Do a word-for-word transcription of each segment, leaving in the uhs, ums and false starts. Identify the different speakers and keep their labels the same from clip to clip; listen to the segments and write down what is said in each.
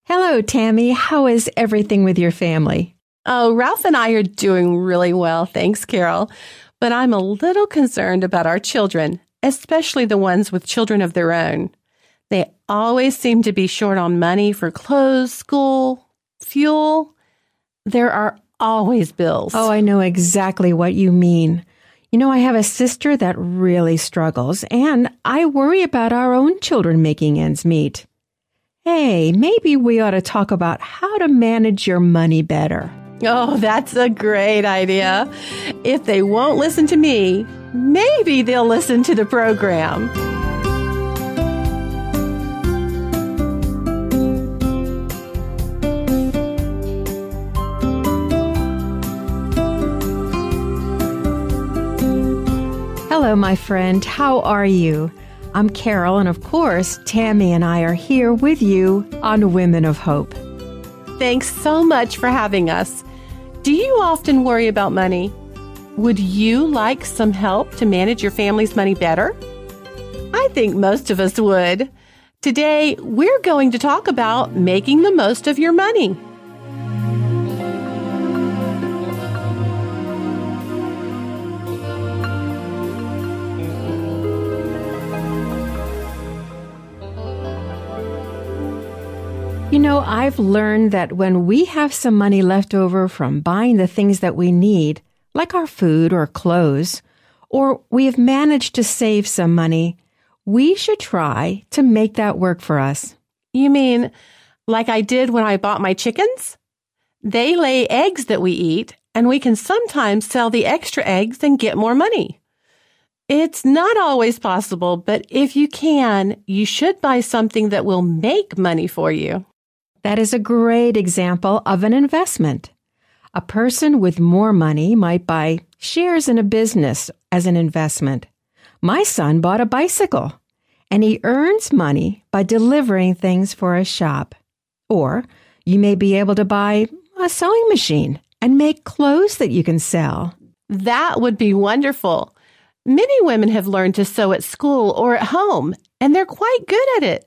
Speaker 1: Hello, Tammy. How is everything with your family?
Speaker 2: Oh, Ralph and I are doing really well, thanks, Carol. But I'm a little concerned about our children, especially the ones with children of their own. They always seem to be short on money for clothes, school, fuel. There are always bills.
Speaker 1: Oh, I know exactly what you mean. You know, I have a sister that really struggles, and I worry about our own children making ends meet. Hey, maybe we ought to talk about how to manage your money better.
Speaker 2: Oh, that's a great idea. If they won't listen to me, maybe they'll listen to the program.
Speaker 1: Hello, my friend. How are you? I'm Carol, and of course, Tammy and I are here with you on Women of Hope.
Speaker 2: Thanks so much for having us. Do you often worry about money? Would you like some help to manage your family's money better? I think most of us would. Today, we're going to talk about making the most of your money.
Speaker 1: You know, I've learned that when we have some money left over from buying the things that we need, like our food or clothes, or we have managed to save some money, we should try to make that work for us.
Speaker 2: You mean like I did when I bought my chickens? They lay eggs that we eat, and we can sometimes sell the extra eggs and get more money. It's not always possible, but if you can, you should buy something that will make money for you.
Speaker 1: That is a great example of an investment. A person with more money might buy shares in a business as an investment. My son bought a bicycle, and he earns money by delivering things for a shop. Or you may be able to buy a sewing machine and make clothes that you can sell.
Speaker 2: That would be wonderful. Many women have learned to sew at school or at home, and they're quite good at it.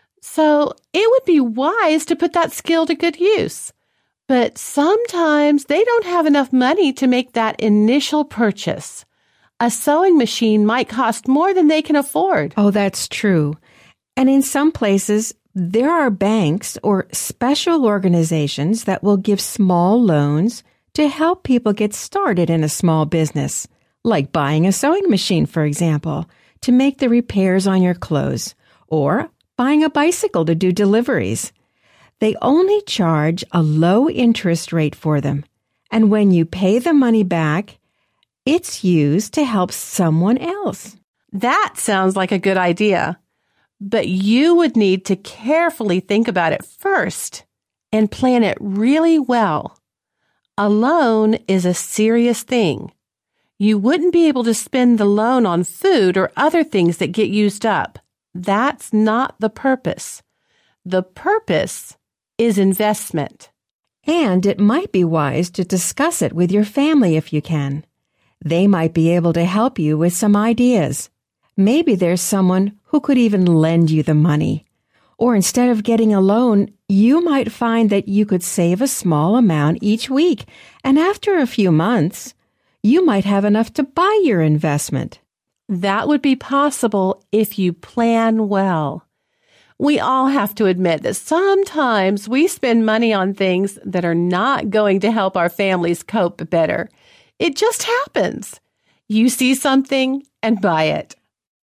Speaker 2: So it would be wise to put that skill to good use. But sometimes they don't have enough money to make that initial purchase. A sewing machine might cost more than they can afford.
Speaker 1: Oh, that's true. And in some places, there are banks or special organizations that will give small loans to help people get started in a small business, like buying a sewing machine, for example, to make the repairs on your clothes, or buying a bicycle to do deliveries. They only charge a low interest rate for them, and when you pay the money back, it's used to help someone else.
Speaker 2: That sounds like a good idea, but you would need to carefully think about it first and plan it really well. A loan is a serious thing. You wouldn't be able to spend the loan on food or other things that get used up. That's not the purpose. The purpose is investment.
Speaker 1: And it might be wise to discuss it with your family if you can. They might be able to help you with some ideas. Maybe there's someone who could even lend you the money. Or instead of getting a loan, you might find that you could save a small amount each week, and after a few months, you might have enough to buy your investment.
Speaker 2: That would be possible if you plan well. We all have to admit that sometimes we spend money on things that are not going to help our families cope better. It just happens. You see something and buy it.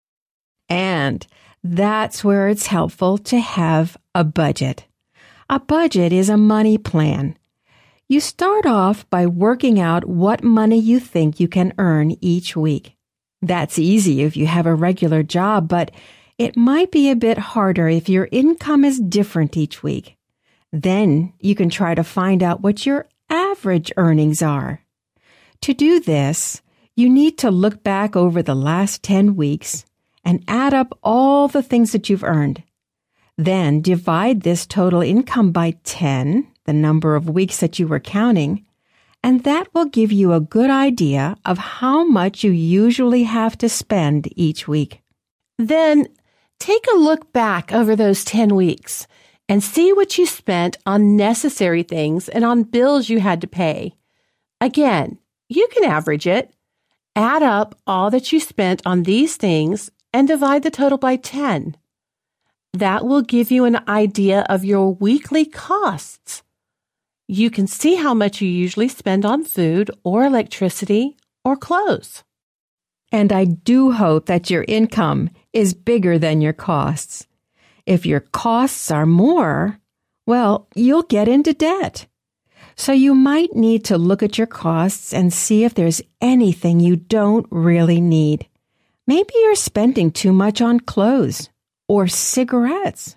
Speaker 1: And that's where it's helpful to have a budget. A budget is a money plan. You start off by working out what money you think you can earn each week. That's easy if you have a regular job, but it might be a bit harder if your income is different each week. Then you can try to find out what your average earnings are. To do this, you need to look back over the last ten weeks and add up all the things that you've earned. Then divide this total income by ten, the number of weeks that you were counting, and that will give you a good idea of how much you usually have to spend each week.
Speaker 2: Then take a look back over those ten weeks and see what you spent on necessary things and on bills you had to pay. Again, you can average it. Add up all that you spent on these things and divide the total by ten. That will give you an idea of your weekly costs. You can see how much you usually spend on food or electricity or clothes.
Speaker 1: And I do hope that your income is bigger than your costs. If your costs are more, well, you'll get into debt. So you might need to look at your costs and see if there's anything you don't really need. Maybe you're spending too much on clothes or cigarettes.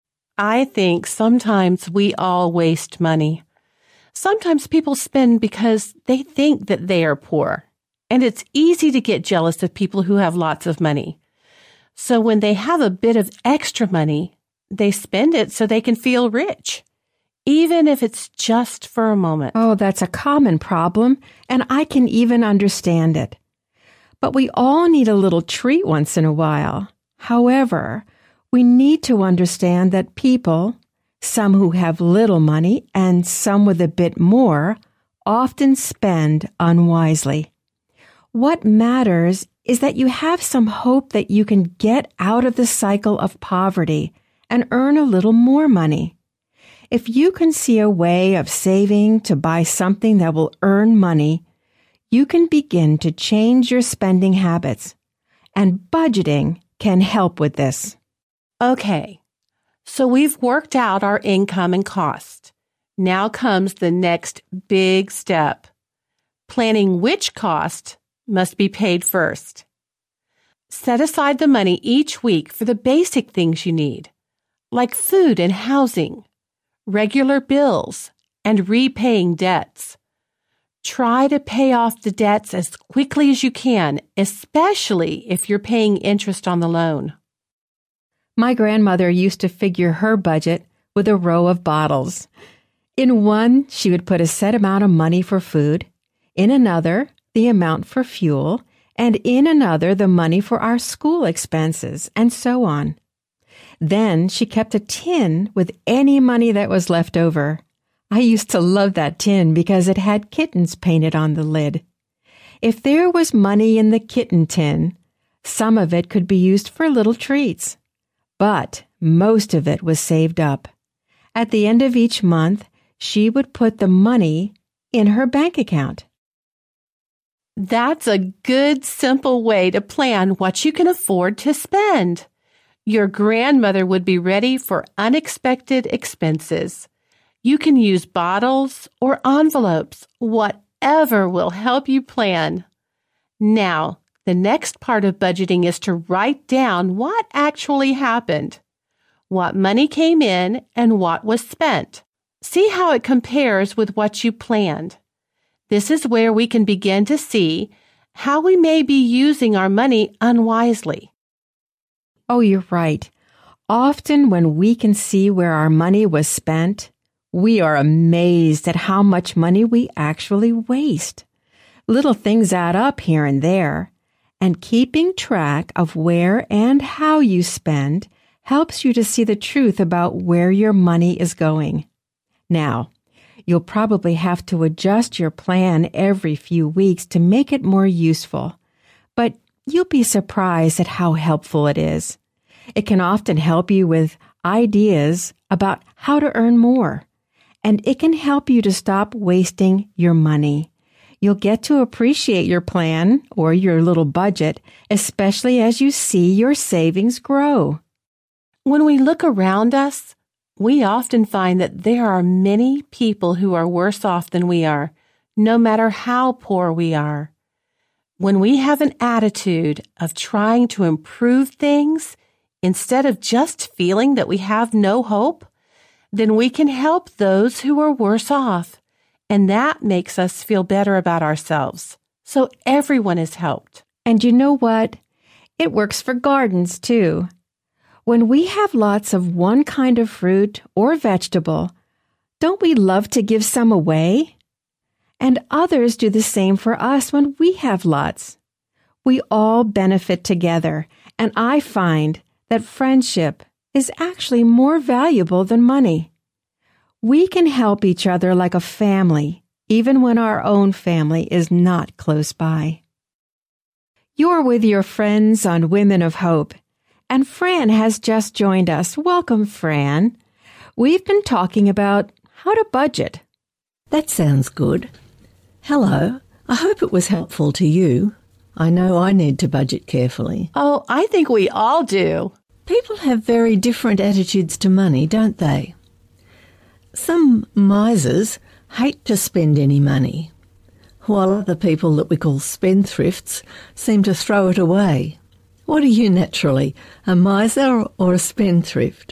Speaker 2: I think sometimes we all waste money. Sometimes people spend because they think that they are poor, and it's easy to get jealous of people who have lots of money. So when they have a bit of extra money, they spend it so they can feel rich, even if it's just for a moment.
Speaker 1: Oh, that's a common problem, and I can even understand it. But we all need a little treat once in a while. However, we need to understand that people, some who have little money and some with a bit more, often spend unwisely. What matters is that you have some hope that you can get out of the cycle of poverty and earn a little more money. If you can see a way of saving to buy something that will earn money, you can begin to change your spending habits, and budgeting can help with this.
Speaker 2: Okay, so we've worked out our income and cost. Now comes the next big step, planning which cost must be paid first. Set aside the money each week for the basic things you need, like food and housing, regular bills, and repaying debts. Try to pay off the debts as quickly as you can, especially if you're paying interest on the loan.
Speaker 1: My grandmother used to figure her budget with a row of bottles. In one, she would put a set amount of money for food, in another, the amount for fuel, and in another, the money for our school expenses, and so on. Then she kept a tin with any money that was left over. I used to love that tin because it had kittens painted on the lid. If there was money in the kitten tin, some of it could be used for little treats. But most of it was saved up. At the end of each month, she would put the money in her bank account.
Speaker 2: That's a good, simple way to plan what you can afford to spend. Your grandmother would be ready for unexpected expenses. You can use bottles or envelopes, whatever will help you plan. Now, the next part of budgeting is to write down what actually happened, what money came in and what was spent. See how it compares with what you planned. This is where we can begin to see how we may be using our money unwisely.
Speaker 1: Oh, you're right. Often when we can see where our money was spent, we are amazed at how much money we actually waste. Little things add up here and there, and keeping track of where and how you spend helps you to see the truth about where your money is going. Now, you'll probably have to adjust your plan every few weeks to make it more useful, but you'll be surprised at how helpful it is. It can often help you with ideas about how to earn more, and it can help you to stop wasting your money. You'll get to appreciate your plan or your little budget, especially as you see your savings grow.
Speaker 2: When we look around us, we often find that there are many people who are worse off than we are, no matter how poor we are. When we have an attitude of trying to improve things instead of just feeling that we have no hope, then we can help those who are worse off. And that makes us feel better about ourselves. So everyone is helped.
Speaker 1: And you know what? It works for gardens too. When we have lots of one kind of fruit or vegetable, don't we love to give some away? And others do the same for us when we have lots. We all benefit together, and I find that friendship is actually more valuable than money. We can help each other like a family, even when our own family is not close by. You're with your friends on Women of Hope, and Fran has just joined us. Welcome, Fran. We've been talking about how to budget.
Speaker 3: That sounds good. Hello. I hope it was helpful to you. I know I need to budget carefully.
Speaker 2: Oh, I think we all do.
Speaker 3: People have very different attitudes to money, don't they? Some misers hate to spend any money, while other people that we call spendthrifts seem to throw it away. What are you naturally, a miser or a spendthrift?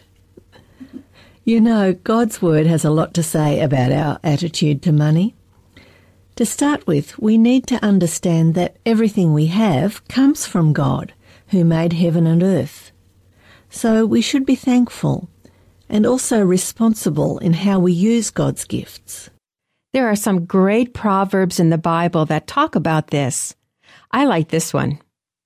Speaker 3: You know, God's Word has a lot to say about our attitude to money. To start with, we need to understand that everything we have comes from God, who made heaven and earth. So we should be thankful and also responsible in how we use God's gifts.
Speaker 1: There are some great proverbs in the Bible that talk about this. I like this one.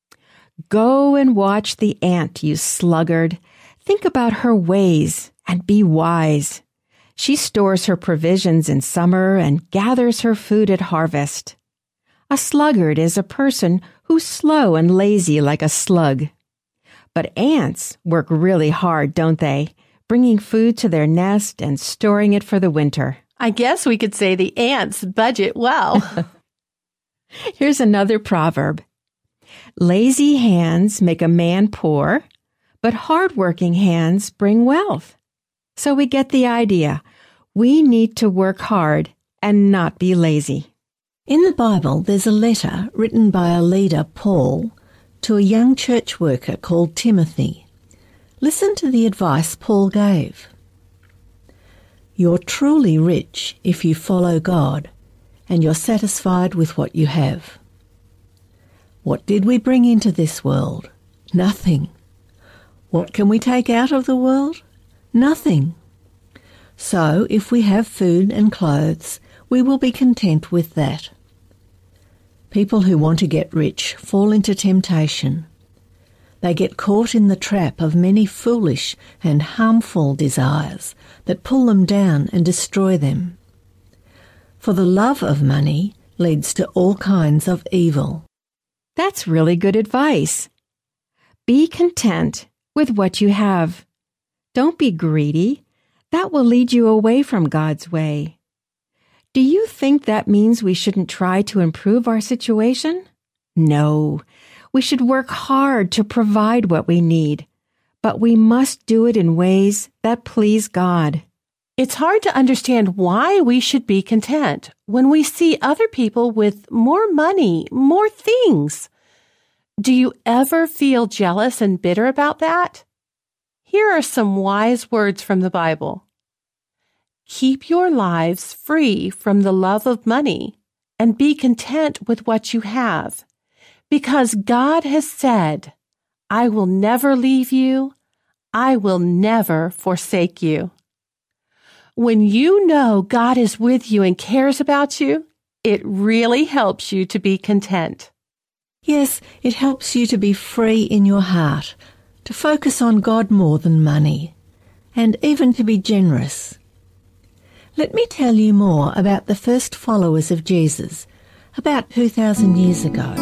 Speaker 1: Go and watch the ant, you sluggard. Think about her ways and be wise. She stores her provisions in summer and gathers her food at harvest. A sluggard is a person who's slow and lazy like a slug. But ants work really hard, don't they? Bringing food to their nest and storing it for the winter.
Speaker 2: I guess we could say the ants budget well.
Speaker 1: Here's another proverb. Lazy hands make a man poor, but hardworking hands bring wealth. So we get the idea. We need to work hard and not be lazy.
Speaker 3: In the Bible, there's a letter written by a leader, Paul, to a young church worker called Timothy. Listen to the advice Paul gave. You're truly rich if you follow God, and you're satisfied with what you have. What did we bring into this world? Nothing. What can we take out of the world? Nothing. So, if we have food and clothes, we will be content with that. People who want to get rich fall into temptation. They get caught in the trap of many foolish and harmful desires that pull them down and destroy them. For the love of money leads to all kinds of evil.
Speaker 1: That's really good advice. Be content with what you have. Don't be greedy. That will lead you away from God's way. Do you think that means we shouldn't try to improve our situation? No. We should work hard to provide what we need, but we must do it in ways that please God.
Speaker 2: It's hard to understand why we should be content when we see other people with more money, more things. Do you ever feel jealous and bitter about that? Here are some wise words from the Bible. Keep your lives free from the love of money and be content with what you have, because God has said, I will never leave you, I will never forsake you. When you know God is with you and cares about you, it really helps you to be content.
Speaker 3: Yes, it helps you to be free in your heart, to focus on God more than money, and even to be generous. Let me tell you more about the first followers of Jesus, about two thousand years ago.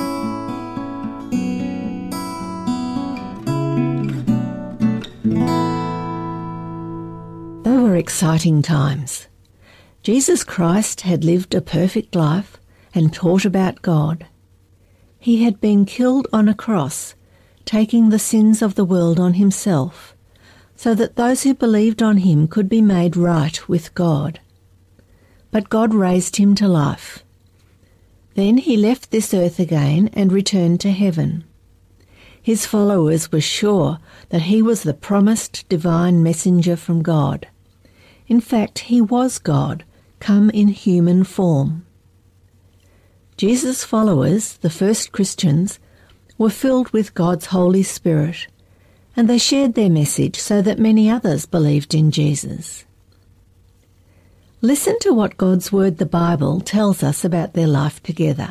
Speaker 3: They were exciting times. Jesus Christ had lived a perfect life and taught about God. He had been killed on a cross, taking the sins of the world on himself, so that those who believed on him could be made right with God. But God raised him to life. Then he left this earth again and returned to heaven. His followers were sure that he was the promised divine messenger from God. In fact, he was God, come in human form. Jesus' followers, the first Christians, were filled with God's Holy Spirit, and they shared their message so that many others believed in Jesus. Listen to what God's Word, the Bible, tells us about their life together.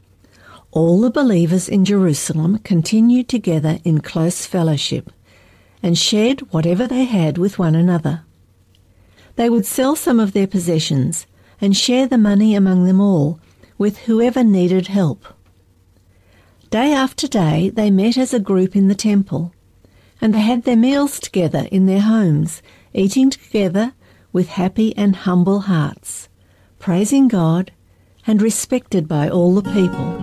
Speaker 3: All the believers in Jerusalem continued together in close fellowship, and shared whatever they had with one another. They would sell some of their possessions and share the money among them all, with whoever needed help. Day after day they met as a group in the temple, and they had their meals together in their homes, eating together with happy and humble hearts, praising God and respected by all the people.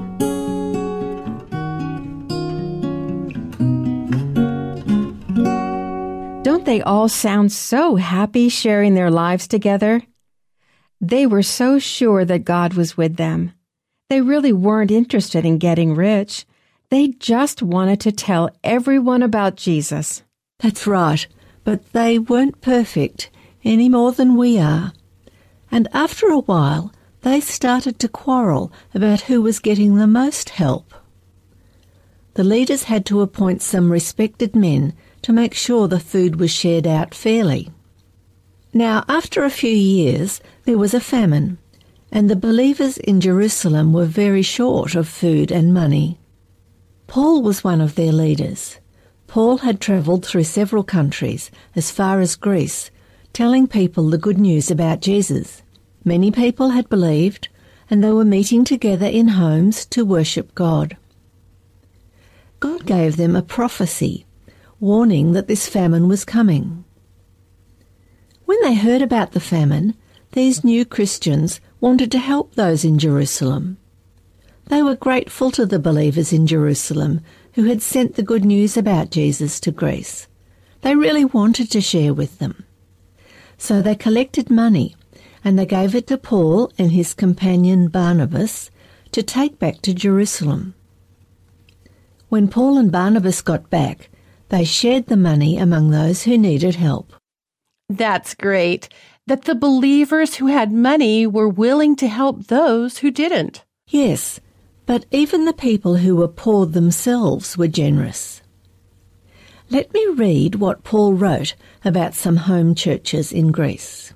Speaker 1: Don't they all sound so happy sharing their lives together? They were so sure that God was with them. They really weren't interested in getting rich. They just wanted to tell everyone about Jesus.
Speaker 3: That's right, but they weren't perfect any more than we are. And after a while, they started to quarrel about who was getting the most help. The leaders had to appoint some respected men to make sure the food was shared out fairly. Now, after a few years, there was a famine, and the believers in Jerusalem were very short of food and money. Paul was one of their leaders. Paul had travelled through several countries, as far as Greece, telling people the good news about Jesus. Many people had believed, and they were meeting together in homes to worship God. God gave them a prophecy, warning that this famine was coming. When they heard about the famine, these new Christians wanted to help those in Jerusalem. They were grateful to the believers in Jerusalem who had sent the good news about Jesus to Greece. They really wanted to share with them. So they collected money, and they gave it to Paul and his companion Barnabas to take back to Jerusalem. When Paul and Barnabas got back, they shared the money among those who needed help.
Speaker 2: That's great, that the believers who had money were willing to help those who didn't.
Speaker 3: Yes, but even the people who were poor themselves were generous. Let me read what Paul wrote about some home churches in Greece.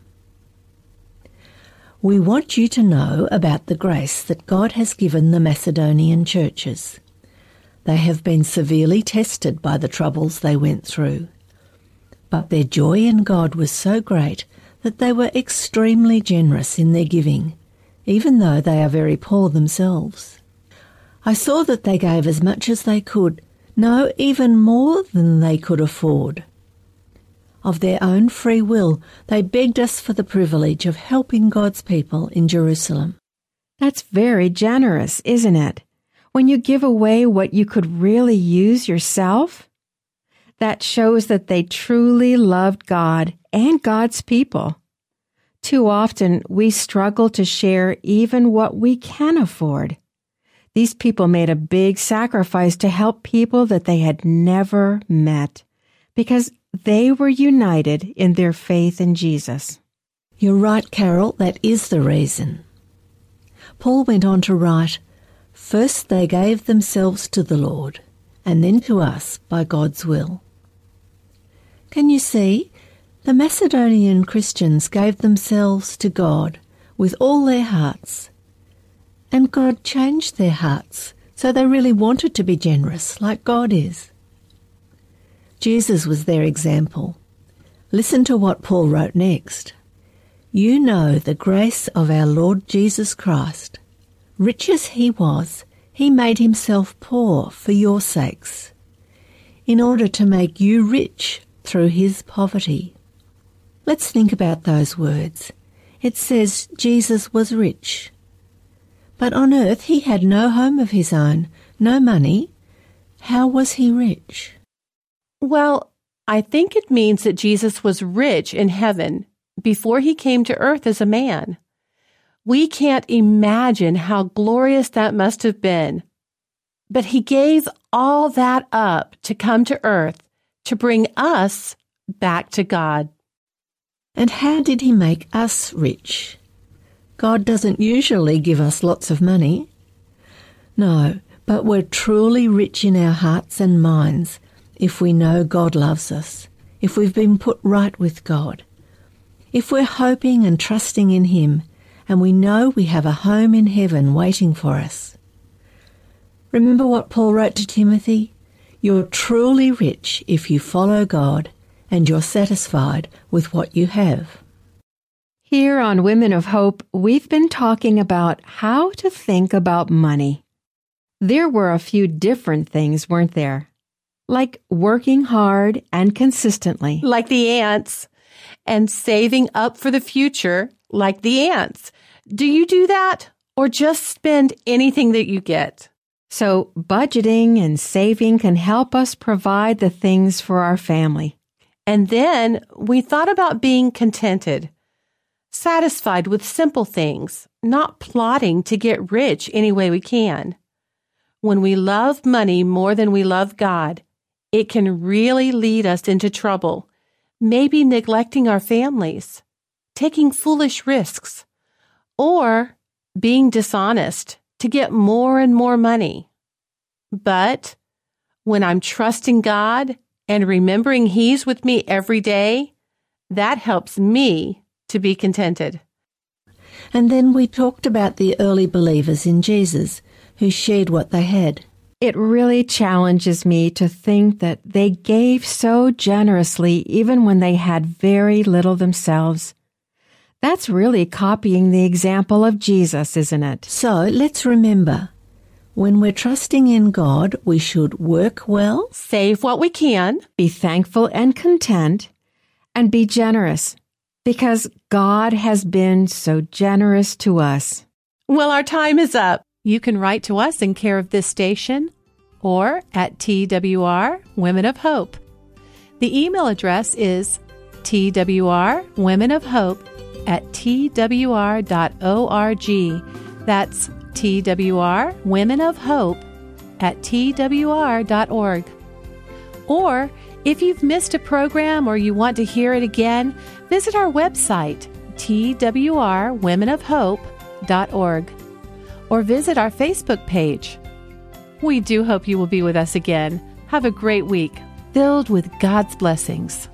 Speaker 3: We want you to know about the grace that God has given the Macedonian churches. They have been severely tested by the troubles they went through. But their joy in God was so great that they were extremely generous in their giving, even though they are very poor themselves. I saw that they gave as much as they could, no, even more than they could afford. Of their own free will, they begged us for the privilege of helping God's people in Jerusalem.
Speaker 1: That's very generous, isn't it? When you give away what you could really use yourself? That shows that they truly loved God and God's people. Too often, we struggle to share even what we can afford. These people made a big sacrifice to help people that they had never met because they were united in their faith in Jesus.
Speaker 3: You're right, Carol, that is the reason. Paul went on to write, "First they gave themselves to the Lord, and then to us by God's will." Can you see? The Macedonian Christians gave themselves to God with all their hearts. And God changed their hearts, so they really wanted to be generous, like God is. Jesus was their example. Listen to what Paul wrote next. You know the grace of our Lord Jesus Christ. Rich as he was, he made himself poor for your sakes, in order to make you rich through his poverty. Let's think about those words. It says Jesus was rich. But on earth he had no home of his own, no money. How was he rich?
Speaker 2: Well, I think it means that Jesus was rich in heaven before he came to earth as a man. We can't imagine how glorious that must have been. But he gave all that up to come to earth to bring us back to God.
Speaker 3: And how did he make us rich? God doesn't usually give us lots of money. No, but we're truly rich in our hearts and minds if we know God loves us, if we've been put right with God, if we're hoping and trusting in him, and we know we have a home in heaven waiting for us. Remember what Paul wrote to Timothy? You're truly rich if you follow God and you're satisfied with what you have.
Speaker 1: Here on Women of Hope, we've been talking about how to think about money. There were a few different things, weren't there? Like working hard and consistently.
Speaker 2: Like the ants. And saving up for the future, like the ants. Do you do that? Or just spend anything that you get?
Speaker 1: So budgeting and saving can help us provide the things for our family.
Speaker 2: And then we thought about being contented, satisfied with simple things, not plotting to get rich any way we can. When we love money more than we love God, it can really lead us into trouble, maybe neglecting our families, taking foolish risks, or being dishonest to get more and more money. But when I'm trusting God and remembering He's with me every day, that helps me to be contented.
Speaker 3: And then we talked about the early believers in Jesus who shared what they had.
Speaker 1: It really challenges me to think that they gave so generously even when they had very little themselves. That's really copying the example of Jesus, isn't it?
Speaker 3: So let's remember, when we're trusting in God, we should work well,
Speaker 2: save what we can,
Speaker 1: be thankful and content, and be generous, because God has been so generous to us.
Speaker 2: Well, our time is up. You can write to us in care of this station or at T W R Women of Hope. The email address is T W R Women of Hope at T W R dot org. That's T W R Women of Hope at T W R dot org. Or if you've missed a program or you want to hear it again, visit our website, T W R Women of Hope dot org, or visit our Facebook page. We do hope you will be with us again. Have a great week, filled with God's blessings.